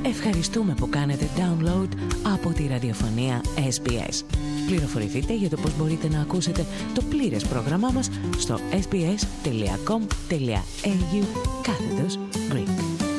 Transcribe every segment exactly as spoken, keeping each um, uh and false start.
Ευχαριστούμε που κάνετε download από τη ραδιοφωνία ες μπι ες. Πληροφορηθείτε για το πώς μπορείτε να ακούσετε το πλήρες πρόγραμμά μας στο sbs.com.au κάθετος Greek.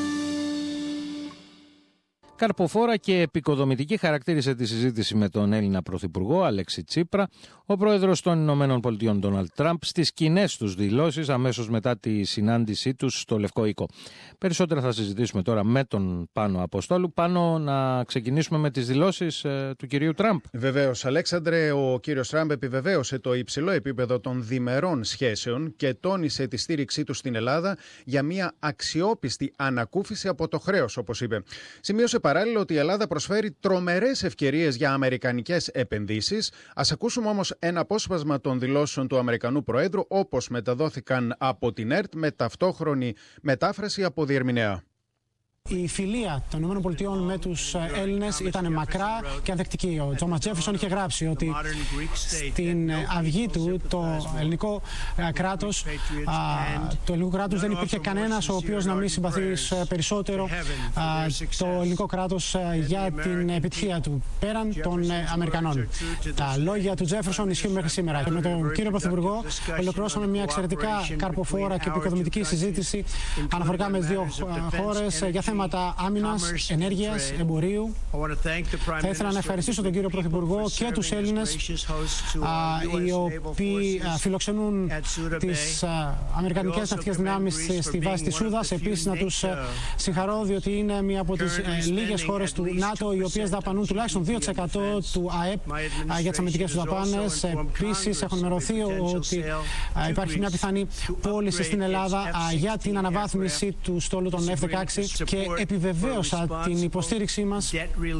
Καρποφόρα και επικοδομητική χαρακτήρισε τη συζήτηση με τον Έλληνα Πρωθυπουργό Αλέξη Τσίπρα ο πρόεδρος των Ηνωμένων Πολιτειών Ντόναλντ Τραμπ στις κοινές τους δηλώσεις αμέσως μετά τη συνάντησή τους στο Λευκό Οίκο. Περισσότερα θα συζητήσουμε τώρα με τον Πάνο Αποστόλου. Πάνο, να ξεκινήσουμε με τις δηλώσεις ε, του κυρίου Τραμπ. Βεβαίως, Αλέξανδρε, ο κύριος Τραμπ επιβεβαίωσε το υψηλό επίπεδο των διμερών σχέσεων και τόνισε τη στήριξή του στην Ελλάδα για μια αξιόπιστη ανακούφιση από το χρέος, όπως είπε. Σημείωσε παράλληλα ότι η Ελλάδα προσφέρει τρομερές ευκαιρίες για αμερικανικές επενδύσεις. Ας ακούσουμε όμως ένα απόσπασμα των δηλώσεων του Αμερικανού Προέδρου, όπως μεταδόθηκαν από την ΕΡΤ με ταυτόχρονη μετάφραση από διερμηνέα. Η φιλία των ΗΠΑ με τους Έλληνες ήταν μακρά και ανθεκτική. Ο Τόμας Τζέφερσον είχε γράψει ότι στην αυγή του το ελληνικό κράτος, το ελληνικό κράτος δεν υπήρχε κανένας ο οποίος να μην συμπαθεί περισσότερο το ελληνικό κράτος για την επιτυχία του, πέραν των Αμερικανών. Τα λόγια του Τζέφερσον ισχύουν μέχρι σήμερα. Και με τον κύριο Πρωθυπουργό ολοκληρώσαμε μια εξαιρετικά καρποφόρα και επικοδομητική συζήτηση αναφορικά με τις δύο χώρες για θέματα άμυνας, ενέργειας, εμπορίου. Θα ήθελα να ευχαριστήσω τον κύριο Πρωθυπουργό και τους Έλληνες οι οποίοι φιλοξενούν τις αμερικανικές ναυτικές δυνάμεις στη βάση της Σούδας. Επίσης να τους συγχαρώ διότι είναι μία από τις λίγες χώρες του ΝΑΤΟ οι οποίες δαπανούν τουλάχιστον δύο τοις εκατό του ΑΕΠ για τις αμυντικές τους δαπάνες. Επίσης έχω ενημερωθεί ότι υπάρχει μια πιθανή πώληση στην Ελλάδα για την αναβάθμιση του στόλου των εφ δεκαέξι και επιβεβαίωσα την υποστήριξή μας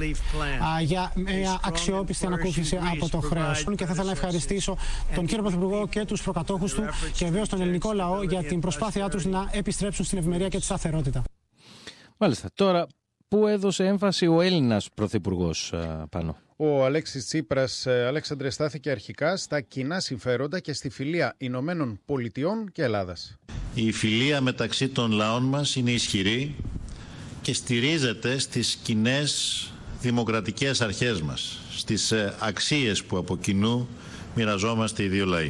για μια αξιόπιστη ανακούφιση από το χρέος. Και θα ήθελα να ευχαριστήσω τον κύριο Πρωθυπουργό και τους προκατόχους του και βεβαίως τον ελληνικό λαό για την προσπάθειά τους να επιστρέψουν στην ευημερία και τη σταθερότητα. Μάλιστα. Τώρα, πού έδωσε έμφαση ο Έλληνας Πρωθυπουργός πάνω? Ο Αλέξης Τσίπρας, Αλέξανδρε, στάθηκε αρχικά στα κοινά συμφέροντα και στη φιλία Ηνωμένων Πολιτειών και Ελλάδας. Η φιλία μεταξύ των λαών μας είναι ισχυρή και στηρίζεται στις κοινές δημοκρατικές αρχές μας, στις αξίες που από κοινού μοιραζόμαστε οι δύο λαοί.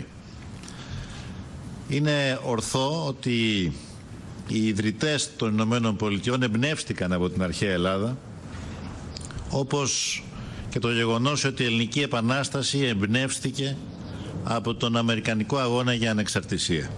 Είναι ορθό ότι οι ιδρυτές των Ηνωμένων Πολιτειών εμπνεύστηκαν από την αρχαία Ελλάδα, όπως και το γεγονός ότι η Ελληνική Επανάσταση εμπνεύστηκε από τον Αμερικανικό αγώνα για ανεξαρτησία.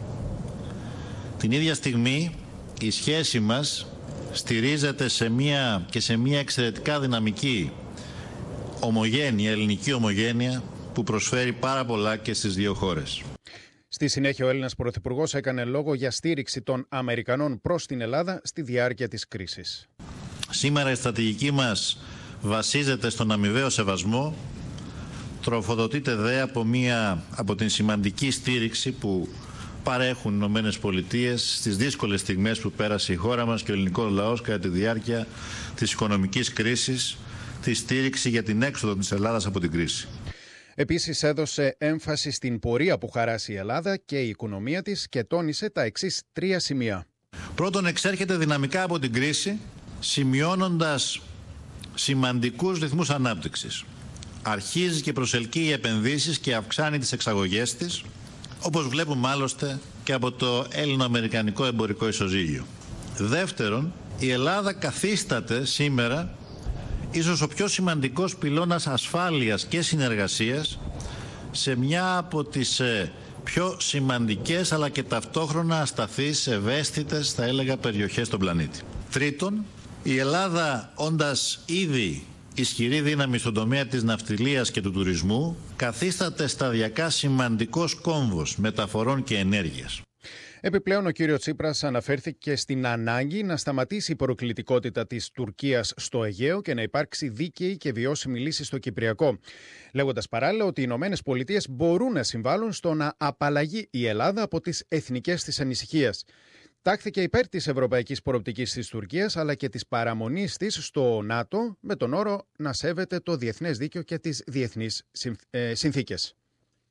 Την ίδια στιγμή η σχέση μας στηρίζεται σε μια, και σε μια εξαιρετικά δυναμική ομογένεια, ελληνική ομογένεια που προσφέρει πάρα πολλά και στις δύο χώρες. Στη συνέχεια ο Έλληνας Πρωθυπουργός έκανε λόγο για στήριξη των Αμερικανών προς την Ελλάδα στη διάρκεια της κρίσης. Σήμερα η στρατηγική μας βασίζεται στον αμοιβαίο σεβασμό, τροφοδοτείται δε από, μια, από την σημαντική στήριξη που παρέχουν οι Ηνωμένες Πολιτείες στις δύσκολες στιγμές που πέρασε η χώρα μας και ο ελληνικός λαός κατά τη διάρκεια της οικονομικής κρίσης, τη στήριξη για την έξοδο της Ελλάδας από την κρίση. Επίσης έδωσε έμφαση στην πορεία που χαράσει η Ελλάδα και η οικονομία της και τόνισε τα εξής τρία σημεία. Πρώτον, εξέρχεται δυναμικά από την κρίση, σημειώνοντας σημαντικούς ρυθμούς ανάπτυξης. Αρχίζει και προσελκύει επενδύσεις και αυξάνει τις εξαγωγές της, όπως βλέπουμε άλλωστε και από το Έλληνο-Αμερικανικό εμπορικό ισοζύγιο. Δεύτερον, η Ελλάδα καθίσταται σήμερα ίσως ο πιο σημαντικός πυλώνας ασφάλειας και συνεργασίας σε μια από τις πιο σημαντικές αλλά και ταυτόχρονα ασταθείς, ευαίσθητες θα έλεγα περιοχές στον πλανήτη. Τρίτον, η Ελλάδα όντας ήδη ισχυρή δύναμη στον τομέα της ναυτιλίας και του τουρισμού καθίσταται σταδιακά σημαντικός κόμβος μεταφορών και ενέργειας. Επιπλέον, ο κύριος Τσίπρας αναφέρθηκε στην ανάγκη να σταματήσει η προκλητικότητα της Τουρκίας στο Αιγαίο και να υπάρξει δίκαιη και βιώσιμη λύση στο Κυπριακό. Λέγοντας παράλληλα ότι οι Ηνωμένες Πολιτείες μπορούν να συμβάλλουν στο να απαλλαγεί η Ελλάδα από τις εθνικές της ανησυχίες. Τάχθηκε υπέρ της ευρωπαϊκής προοπτικής της Τουρκίας αλλά και της παραμονής της στο ΝΑΤΟ με τον όρο να σέβεται το διεθνές δίκαιο και τις διεθνείς συνθήκες.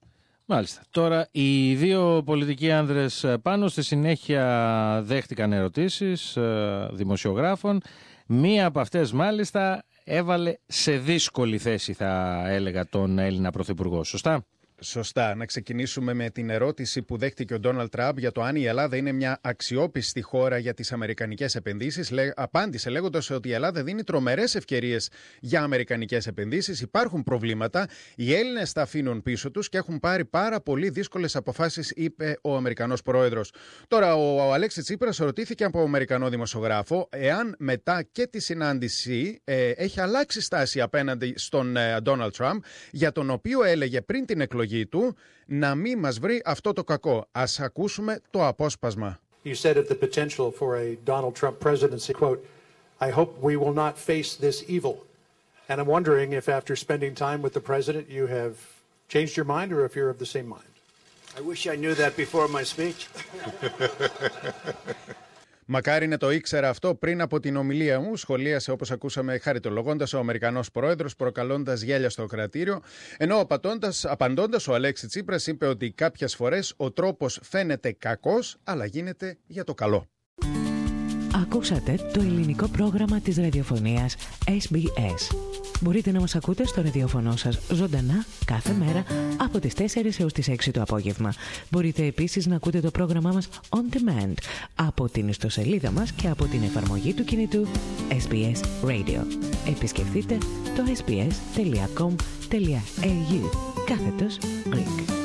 Μάλιστα. Τώρα οι δύο πολιτικοί άνδρες πάνω στη συνέχεια δέχτηκαν ερωτήσεις δημοσιογράφων. Μία από αυτές μάλιστα έβαλε σε δύσκολη θέση, θα έλεγα, τον Έλληνα Πρωθυπουργό. Σωστά? Σωστά. Να ξεκινήσουμε με την ερώτηση που δέχτηκε ο Ντόναλντ Τραμπ για το αν η Ελλάδα είναι μια αξιόπιστη χώρα για τις αμερικανικές επενδύσεις. Λέ, απάντησε λέγοντας ότι η Ελλάδα δίνει τρομερές ευκαιρίες για αμερικανικές επενδύσεις. Υπάρχουν προβλήματα. Οι Έλληνες τα αφήνουν πίσω τους και έχουν πάρει πάρα πολύ δύσκολες αποφάσεις, είπε ο Αμερικανός πρόεδρος. Τώρα, ο, ο Αλέξης Τσίπρας ρωτήθηκε από Αμερικανό δημοσιογράφο εάν μετά και τη συνάντηση ε, έχει αλλάξει στάση απέναντι στον Ντόναλντ Τραμπ, για τον οποίο έλεγε πριν την εκλογή του να μην μας βρει αυτό το κακό. Ας ακούσουμε το απόσπασμα. You said of the potential for a Donald Trump presidency, quote, I hope we will not face this evil. And I'm wondering if after spending time with the president you have changed your mind or if you're of the same mind. I wish I knew that before my speech. Μακάρι να το ήξερα αυτό πριν από την ομιλία μου, σχολίασε, όπως ακούσαμε, χαριτολογώντας ο Αμερικανός πρόεδρος, προκαλώντας γέλια στο κρατήριο. Ενώ απαντώντας, ο Αλέξης Τσίπρας είπε ότι κάποιες φορές ο τρόπος φαίνεται κακός, αλλά γίνεται για το καλό. Ακούσατε το ελληνικό πρόγραμμα της ραδιοφωνίας ες μπι ες. Μπορείτε να μας ακούτε στο ραδιοφωνό σας ζωντανά κάθε μέρα από τις τέσσερις έως τις έξι το απόγευμα. Μπορείτε επίσης να ακούτε το πρόγραμμά μας on demand από την ιστοσελίδα μας και από την εφαρμογή του κινητού ες μπι ες Radio. Επισκεφτείτε το ες μπι ες τελεία κομ τελεία έι γιου κάθετος Greek.